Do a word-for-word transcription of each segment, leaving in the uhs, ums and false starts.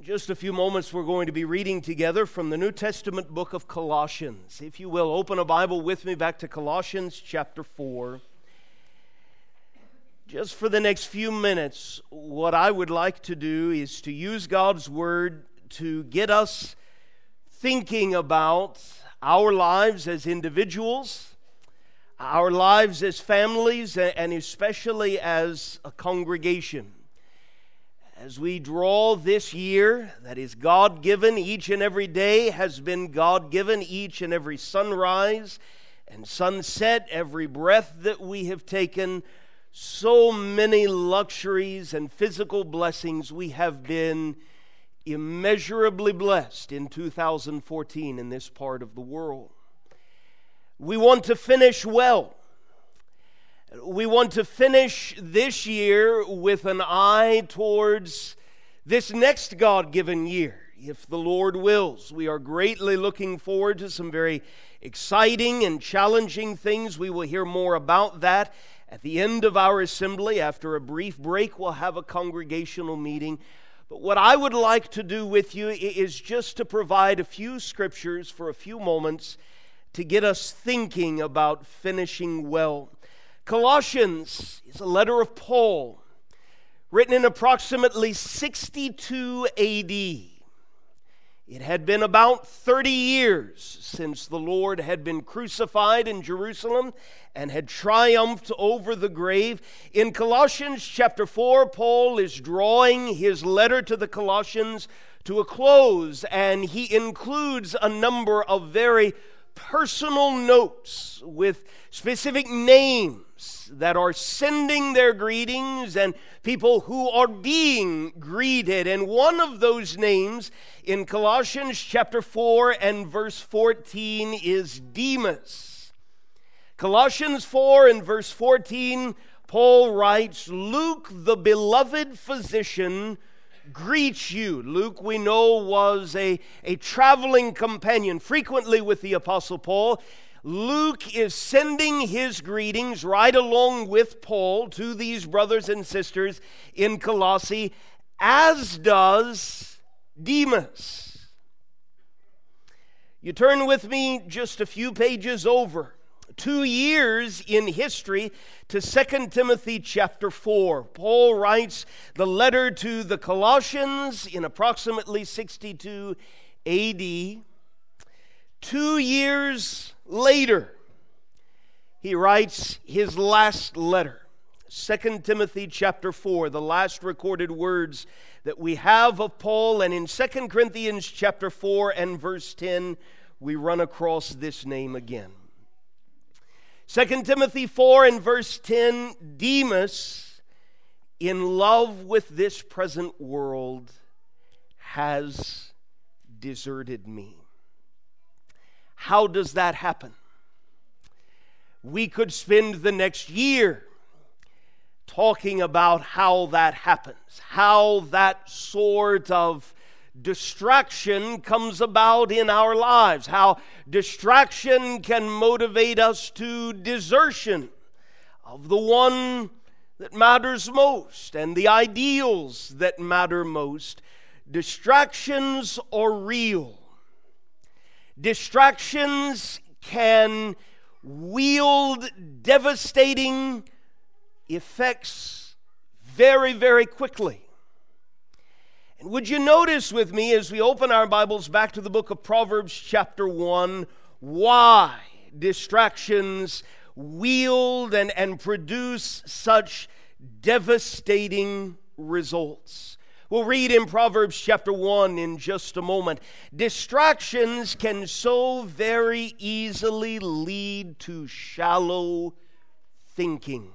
just a few moments, we're going to be reading together from the New Testament book of Colossians. If you will, open a Bible with me back to Colossians chapter four. Just for the next few minutes, what I would like to do is to use God's Word to get us thinking about our lives as individuals, our lives as families, and especially as a congregation. As we draw this year that is God-given, each and every day has been God-given, each and every sunrise and sunset, every breath that we have taken, so many luxuries and physical blessings. We have been immeasurably blessed in two thousand fourteen in this part of the world. We want to finish well. We want to finish this year with an eye towards this next God-given year, if the Lord wills. We are greatly looking forward to some very exciting and challenging things. We will hear more about that at the end of our assembly. After a brief break, we'll have a congregational meeting. But what I would like to do with you is just to provide a few scriptures for a few moments to get us thinking about finishing well. Colossians is a letter of Paul, written in approximately sixty-two A D. It had been about thirty years since the Lord had been crucified in Jerusalem and had triumphed over the grave. In Colossians chapter four, Paul is drawing his letter to the Colossians to a close, and he includes a number of very personal notes with specific names that are sending their greetings and people who are being greeted. And one of those names in Colossians chapter four and verse fourteen is Demas. Colossians four and verse fourteen, Paul writes, "Luke, the beloved physician, greets you." Luke, we know, was a, a traveling companion frequently with the Apostle Paul. Luke is sending his greetings right along with Paul to these brothers and sisters in Colossae, as does Demas. You turn with me just a few pages over, two years in history, to Second Timothy chapter four. Paul writes the letter to the Colossians in approximately sixty-two A D. Two years later, he writes his last letter. Second Timothy chapter four, the last recorded words that we have of Paul. And in Second Corinthians chapter four and verse ten, we run across this name again. Second Timothy four and verse ten, Demas, in love with this present world, has deserted me. How does that happen? We could spend the next year talking about how that happens, how that sort of distraction comes about in our lives, how distraction can motivate us to desertion of the one that matters most and the ideals that matter most. Distractions are real. Distractions can wield devastating effects very, very quickly. And would you notice with me as we open our Bibles back to the book of Proverbs chapter one, why distractions wield and, and produce such devastating results? We'll read in Proverbs chapter one in just a moment. Distractions can so very easily lead to shallow thinking.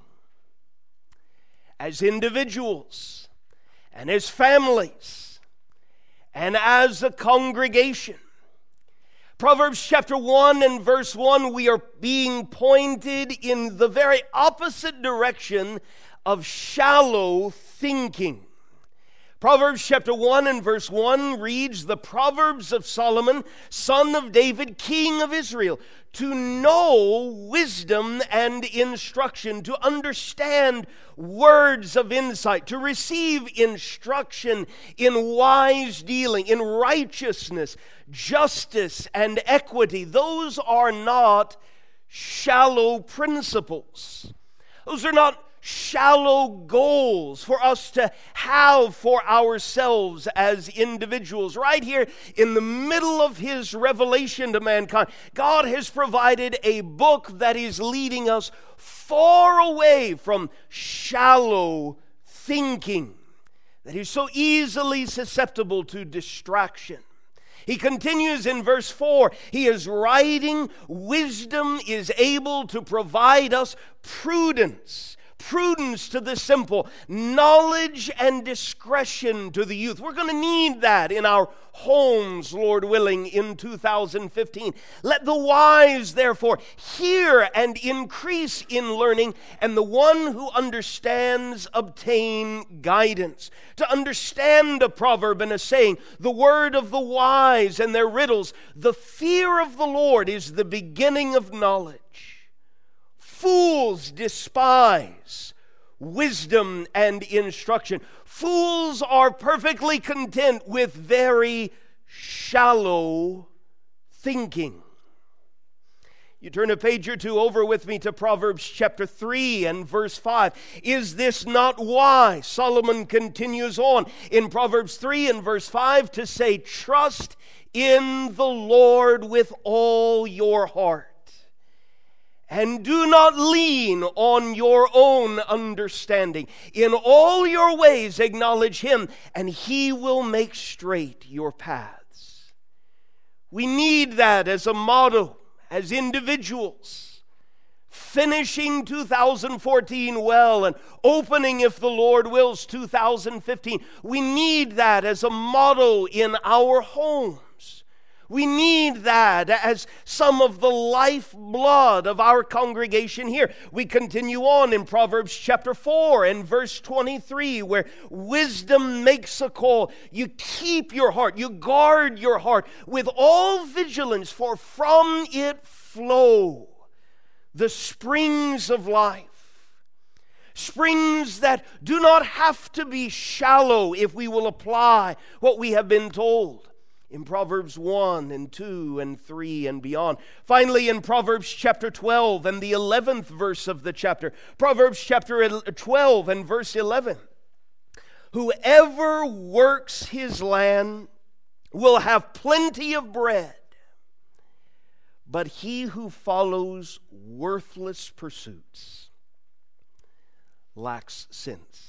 As individuals and as families and as a congregation, Proverbs chapter one and verse one, we are being pointed in the very opposite direction of shallow thinking. Proverbs chapter one and verse one reads, "The Proverbs of Solomon, son of David, king of Israel, to know wisdom and instruction, to understand words of insight, to receive instruction in wise dealing, in righteousness, justice, and equity." Those are not shallow principles. Those are not shallow goals for us to have for ourselves as individuals. Right here in the middle of His revelation to mankind, God has provided a book that is leading us far away from shallow thinking that is so easily susceptible to distraction. He continues in verse four, he is writing, "Wisdom is able to provide us prudence. Prudence to the simple, knowledge and discretion to the youth." We're going to need that in our homes, Lord willing, in two thousand fifteen. "Let the wise, therefore, hear and increase in learning, and the one who understands obtain guidance." To understand a proverb and a saying, the word of the wise and their riddles, "The fear of the Lord is the beginning of knowledge. Fools despise wisdom and instruction." Fools are perfectly content with very shallow thinking. You turn a page or two over with me to Proverbs chapter three and verse five. "Is this not wise?" Solomon continues on in Proverbs three and verse five to say, "Trust in the Lord with all your heart, and do not lean on your own understanding. In all your ways acknowledge Him, and He will make straight your paths." We need that as a motto, as individuals. Finishing two thousand fourteen well and opening, if the Lord wills, two thousand fifteen. We need that as a motto in our homes. We need that as some of the lifeblood of our congregation here. We continue on in Proverbs chapter four and verse twenty-three, where wisdom makes a call. You keep your heart, you guard your heart with all vigilance, for from it flow the springs of life. Springs that do not have to be shallow if we will apply what we have been told in Proverbs one and two and three and beyond. Finally, in Proverbs chapter twelve and the eleventh verse of the chapter, Proverbs chapter twelve and verse eleven, "Whoever works his land will have plenty of bread, but he who follows worthless pursuits lacks sense."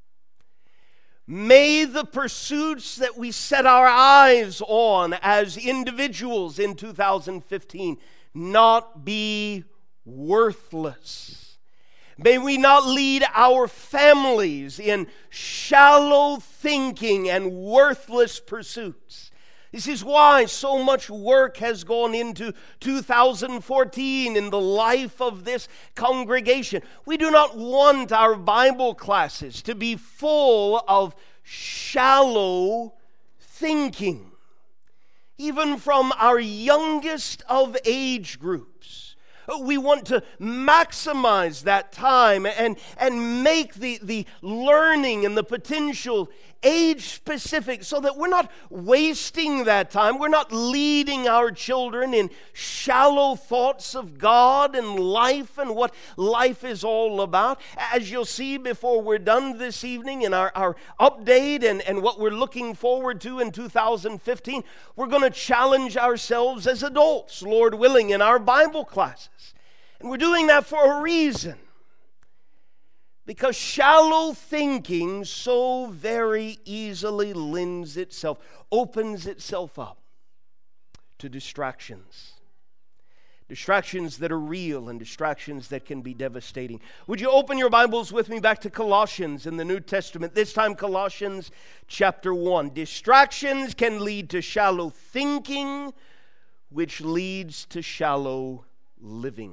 May the pursuits that we set our eyes on as individuals in two thousand fifteen not be worthless. May we not lead our families in shallow thinking and worthless pursuits. This is why so much work has gone into two thousand fourteen in the life of this congregation. We do not want our Bible classes to be full of shallow thinking. Even from our youngest of age groups, we want to maximize that time and, and make the, the learning and the potential age-specific so that we're not wasting that time. We're not leading our children in shallow thoughts of God and life and what life is all about. As you'll see before we're done this evening in our, our update and, and what we're looking forward to in two thousand fifteen, we're going to challenge ourselves as adults, Lord willing, in our Bible classes. And we're doing that for a reason. Because shallow thinking so very easily lends itself, opens itself up to distractions. Distractions that are real and distractions that can be devastating. Would you open your Bibles with me back to Colossians in the New Testament? This time Colossians chapter one. Distractions can lead to shallow thinking, which leads to shallow living.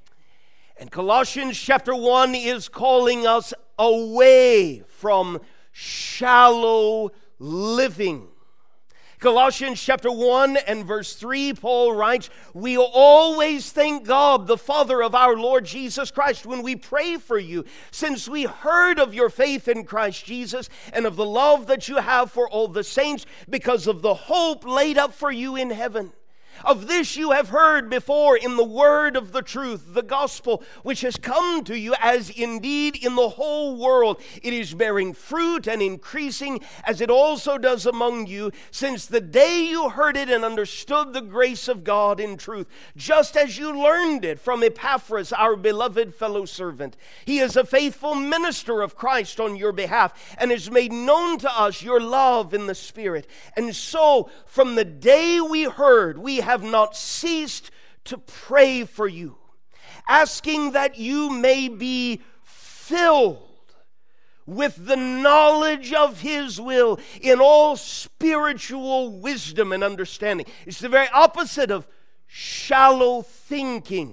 And Colossians chapter one is calling us away from shallow living. Colossians chapter one and verse three, Paul writes, "We always thank God, the Father of our Lord Jesus Christ, when we pray for you, since we heard of your faith in Christ Jesus and of the love that you have for all the saints, because of the hope laid up for you in heaven. Of this you have heard before in the word of the truth, the gospel, which has come to you, as indeed in the whole world it is bearing fruit and increasing, as it also does among you, since the day you heard it and understood the grace of God in truth, just as you learned it from Epaphras, our beloved fellow servant. He is a faithful minister of Christ on your behalf, and has made known to us your love in the Spirit. And so, from the day we heard, we have have not ceased to pray for you, asking that you may be filled with the knowledge of His will in all spiritual wisdom and understanding." It's the very opposite of shallow thinking.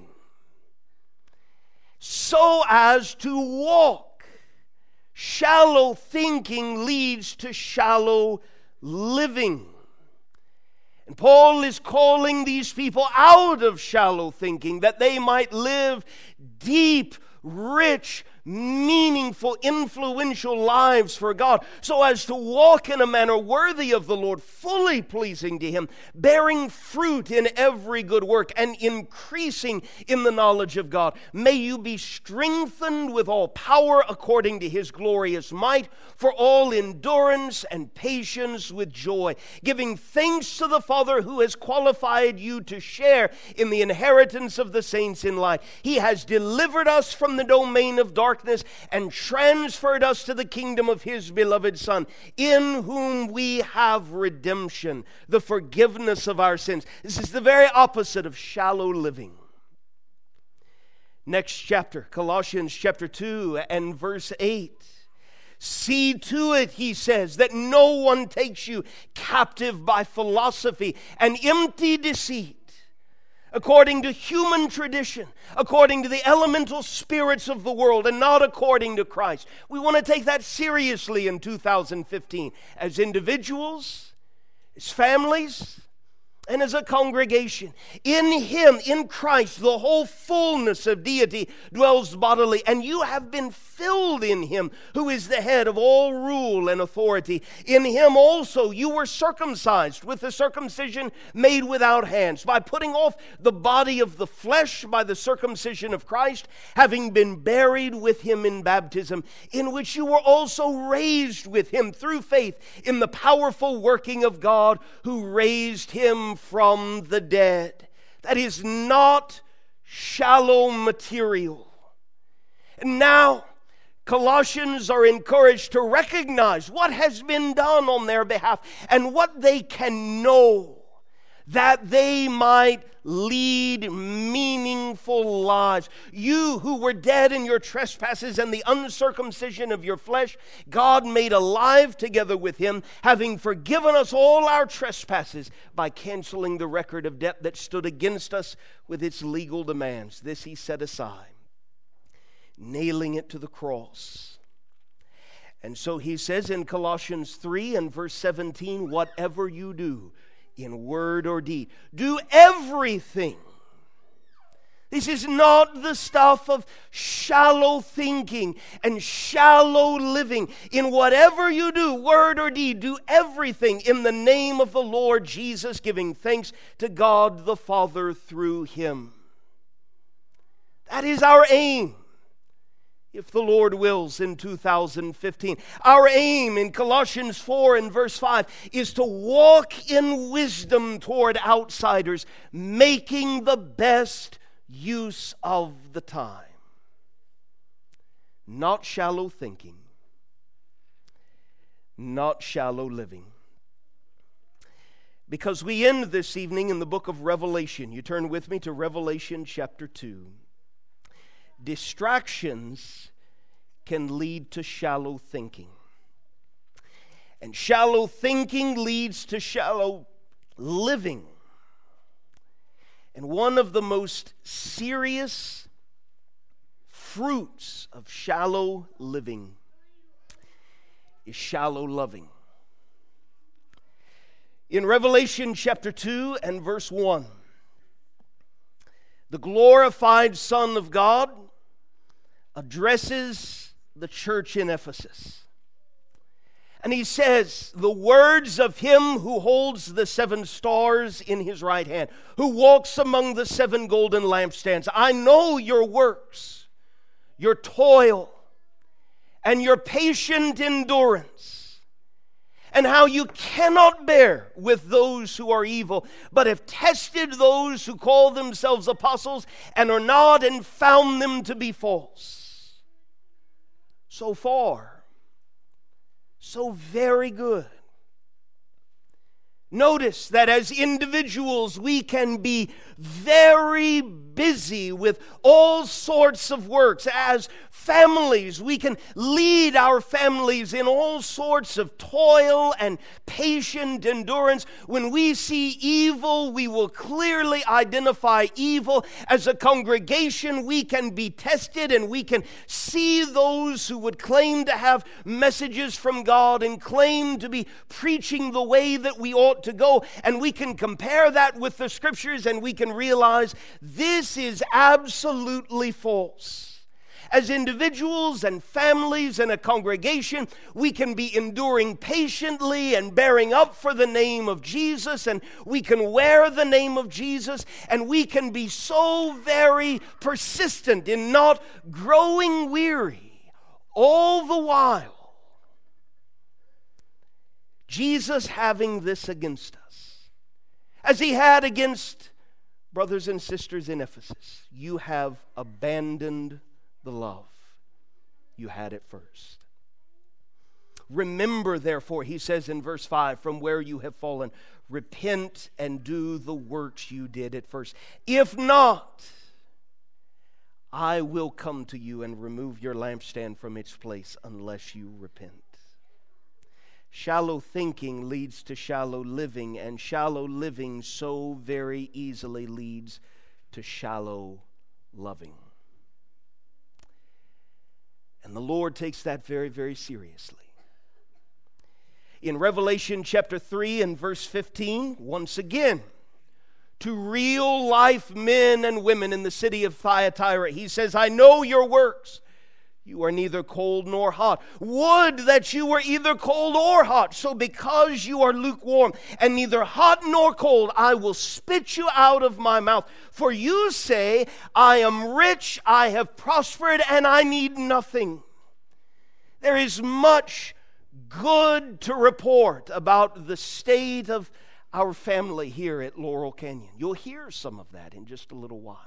So as to walk. Shallow thinking leads to shallow living. And Paul is calling these people out of shallow thinking, that they might live deep, rich, meaningful, influential lives for God, so as to walk in a manner worthy of the Lord, fully pleasing to Him, bearing fruit in every good work, and increasing in the knowledge of God. May you be strengthened with all power according to His glorious might, for all endurance and patience with joy, giving thanks to the Father who has qualified you to share in the inheritance of the saints in light. He has delivered us from the domain of darkness and transferred us to the kingdom of His beloved Son, in whom we have redemption, the forgiveness of our sins. This is the very opposite of shallow living. Next chapter, Colossians chapter two and verse eight. "See to it," he says, "that no one takes you captive by philosophy and empty deceit, according to human tradition, according to the elemental spirits of the world, and not according to Christ." We want to take that seriously in two thousand fifteen, as individuals, as families, and as a congregation. In Him, in Christ, the whole fullness of deity dwells bodily, and you have been filled in Him, who is the head of all rule and authority. In Him also you were circumcised with the circumcision made without hands, by putting off the body of the flesh by the circumcision of Christ, having been buried with Him in baptism, in which you were also raised with Him through faith in the powerful working of God, who raised Him from the dead. That is not shallow material. And now Colossians are encouraged to recognize what has been done on their behalf and what they can know, that they might lead meaningful lives. You who were dead in your trespasses and the uncircumcision of your flesh, God made alive together with Him, having forgiven us all our trespasses by canceling the record of debt that stood against us with its legal demands. This He set aside, nailing it to the cross. And so He says in Colossians three and verse seventeen, "Whatever you do, in word or deed, do everything." This is not the stuff of shallow thinking and shallow living. In whatever you do, word or deed, do everything in the name of the Lord Jesus, giving thanks to God the Father through Him. That is our aim, if the Lord wills, in two thousand fifteen. Our aim in Colossians four and verse five is to walk in wisdom toward outsiders, making the best use of the time. Not shallow thinking, not shallow living. Because we end this evening in the book of Revelation. You turn with me to Revelation chapter two. Distractions can lead to shallow thinking. And shallow thinking leads to shallow living. And one of the most serious fruits of shallow living is shallow loving. In Revelation chapter two and verse one, the glorified Son of God addresses the church in Ephesus. And he says, the words of him who holds the seven stars in his right hand, who walks among the seven golden lampstands. I know your works, your toil, and your patient endurance, and how you cannot bear with those who are evil, but have tested those who call themselves apostles and are not, and found them to be false. So far, so very good. Notice that as individuals we can be very busy with all sorts of works. As families, we can lead our families in all sorts of toil and patient endurance. When we see evil, we will clearly identify evil. As a congregation, we can be tested and we can see those who would claim to have messages from God and claim to be preaching the way that we ought to go, and we can compare that with the Scriptures and we can realize this is absolutely false. As individuals and families and a congregation, we can be enduring patiently and bearing up for the name of Jesus, and we can wear the name of Jesus, and we can be so very persistent in not growing weary all the while. Jesus having this against us, as he had against brothers and sisters in Ephesus. You have abandoned the love you had at first. Remember, therefore, he says in verse five, from where you have fallen, repent and do the works you did at first. If not, I will come to you and remove your lampstand from its place unless you repent. Shallow thinking leads to shallow living, and shallow living so very easily leads to shallow loving. And the Lord takes that very, very seriously. In Revelation chapter three and verse fifteen, once again, to real life men and women in the city of Thyatira, he says, I know your works. You are neither cold nor hot. Would that you were either cold or hot. So because you are lukewarm and neither hot nor cold, I will spit you out of my mouth. For you say, I am rich, I have prospered, and I need nothing. There is much good to report about the state of our family here at Laurel Canyon. You'll hear some of that in just a little while.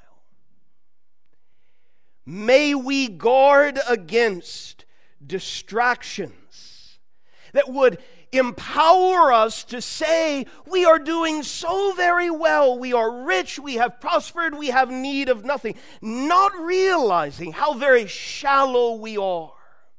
May we guard against distractions that would empower us to say we are doing so very well, we are rich, we have prospered, we have need of nothing, not realizing how very shallow we are.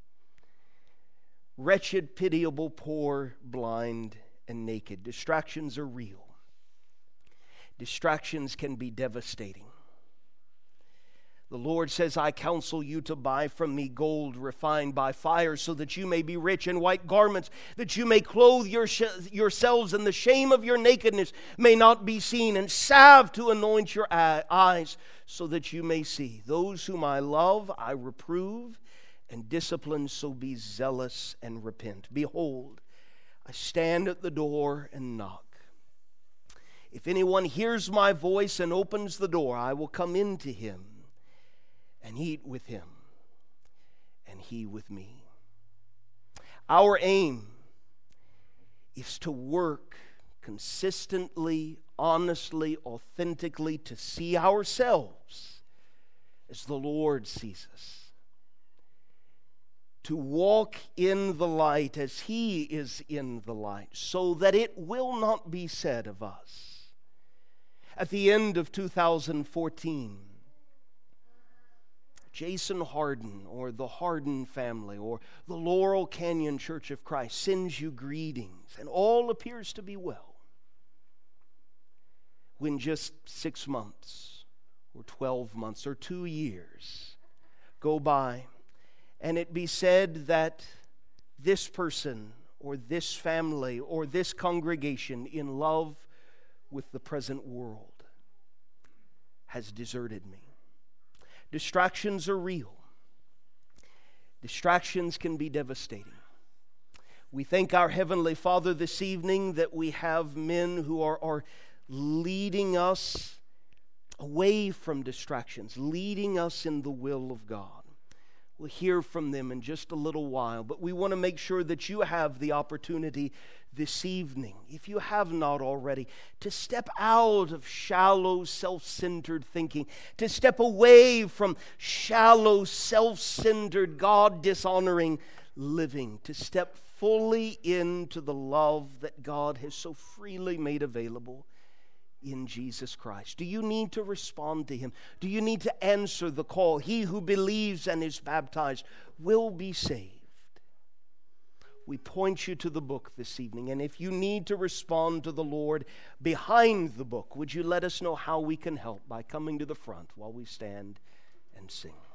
Wretched, pitiable, poor, blind, and naked. Distractions are real. Distractions can be devastating. The Lord says, I counsel you to buy from me gold refined by fire, so that you may be rich, and white garments, that you may clothe your sh- yourselves, and the shame of your nakedness may not be seen, and salve to anoint your eyes, so that you may see. Those whom I love, I reprove and discipline, so be zealous and repent. Behold, I stand at the door and knock. If anyone hears my voice and opens the door, I will come into him and eat with him, and he with me. Our aim is to work consistently, honestly, authentically, to see ourselves as the Lord sees us. To walk in the light as he is in the light, so that it will not be said of us at the end of two thousand fourteen, Jason Harden or the Harden family or the Laurel Canyon Church of Christ sends you greetings and all appears to be well, when just six months or twelve months or two years go by and it be said that this person or this family or this congregation in love with the present world has deserted me. Distractions are real. Distractions can be devastating. We thank our Heavenly Father this evening that we have men who are, are leading us away from distractions, leading us in the will of God. We'll hear from them in just a little while, but we want to make sure that you have the opportunity this evening, if you have not already, to step out of shallow, self-centered thinking, to step away from shallow, self-centered, God-dishonoring living, to step fully into the love that God has so freely made available in Jesus Christ. Do you need to respond to Him? Do you need to answer the call? He who believes and is baptized will be saved. We point you to the book this evening, and if you need to respond to the Lord behind the book, would you let us know how we can help by coming to the front while we stand and sing?